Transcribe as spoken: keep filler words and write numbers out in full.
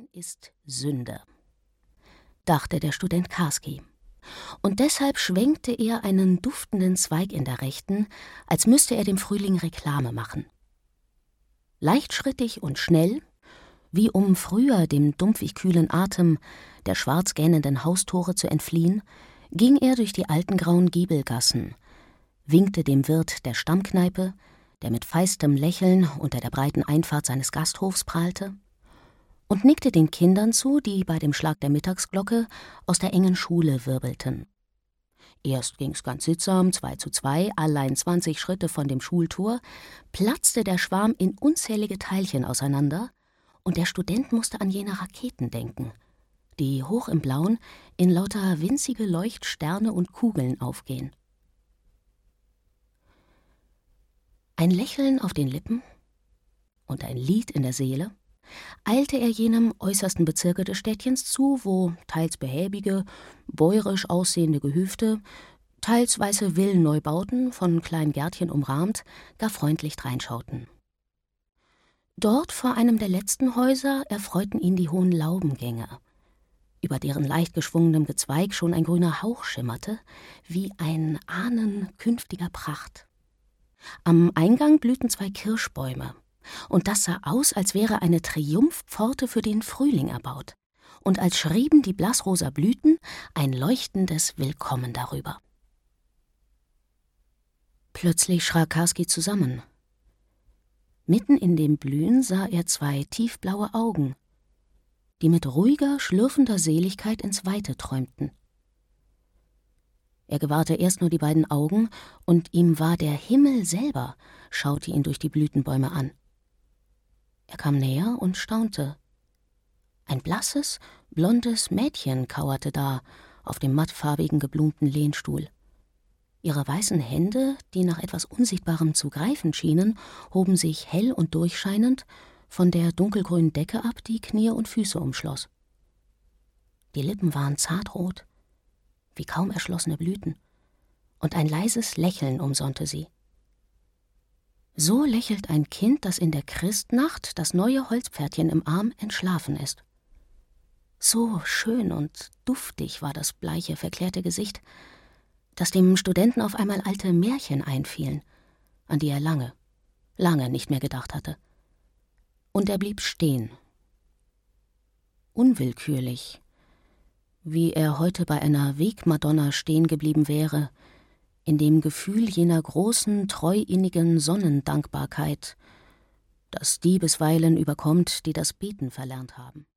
ist Sünde, dachte der Student Karski. Und deshalb schwenkte er einen duftenden Zweig in der Rechten, als müsste er dem Frühling Reklame machen. Leichtschrittig und schnell, wie um früher dem dumpfig kühlen Atem der schwarz gähnenden Haustore zu entfliehen, ging er durch die alten grauen Giebelgassen, winkte dem Wirt der Stammkneipe, der mit feistem Lächeln unter der breiten Einfahrt seines Gasthofs prahlte, und nickte den Kindern zu, die bei dem Schlag der Mittagsglocke aus der engen Schule wirbelten. Erst ging's ganz sittsam, zwei zu zwei, allein zwanzig Schritte von dem Schultor, platzte der Schwarm in unzählige Teilchen auseinander, und der Student musste an jene Raketen denken, die hoch im Blauen in lauter winzige Leuchtsterne und Kugeln aufgehen. Ein Lächeln auf den Lippen und ein Lied in der Seele eilte er jenem äußersten Bezirke des Städtchens zu, wo teils behäbige, bäuerisch aussehende Gehöfte, teils weiße Villenneubauten, von kleinen Gärtchen umrahmt, gar freundlich dreinschauten. Dort vor einem der letzten Häuser erfreuten ihn die hohen Laubengänge, über deren leicht geschwungenem Gezweig schon ein grüner Hauch schimmerte, wie ein Ahnen künftiger Pracht. Am Eingang blühten zwei Kirschbäume, und das sah aus, als wäre eine Triumphpforte für den Frühling erbaut, und als schrieben die blassrosa Blüten ein leuchtendes Willkommen darüber. Plötzlich schrak Karski zusammen. Mitten in dem Blühen sah er zwei tiefblaue Augen, die mit ruhiger, schlürfender Seligkeit ins Weite träumten. Er gewahrte erst nur die beiden Augen, und ihm war der Himmel selber, schaute ihn durch die Blütenbäume an. Er kam näher und staunte. Ein blasses, blondes Mädchen kauerte da auf dem mattfarbigen, geblumten Lehnstuhl. Ihre weißen Hände, die nach etwas Unsichtbarem zu greifen schienen, hoben sich hell und durchscheinend von der dunkelgrünen Decke ab, die Knie und Füße umschloss. Die Lippen waren zartrot, wie kaum erschlossene Blüten, und ein leises Lächeln umsonnte sie. So lächelt ein Kind, das in der Christnacht das neue Holzpferdchen im Arm entschlafen ist. So schön und duftig war das bleiche, verklärte Gesicht, dass dem Studenten auf einmal alte Märchen einfielen, an die er lange, lange nicht mehr gedacht hatte. Und er blieb stehen. Unwillkürlich, wie er heute bei einer Wegmadonna stehen geblieben wäre, in dem Gefühl jener großen, treuinnigen Sonnendankbarkeit, das die bisweilen überkommt, die das Beten verlernt haben.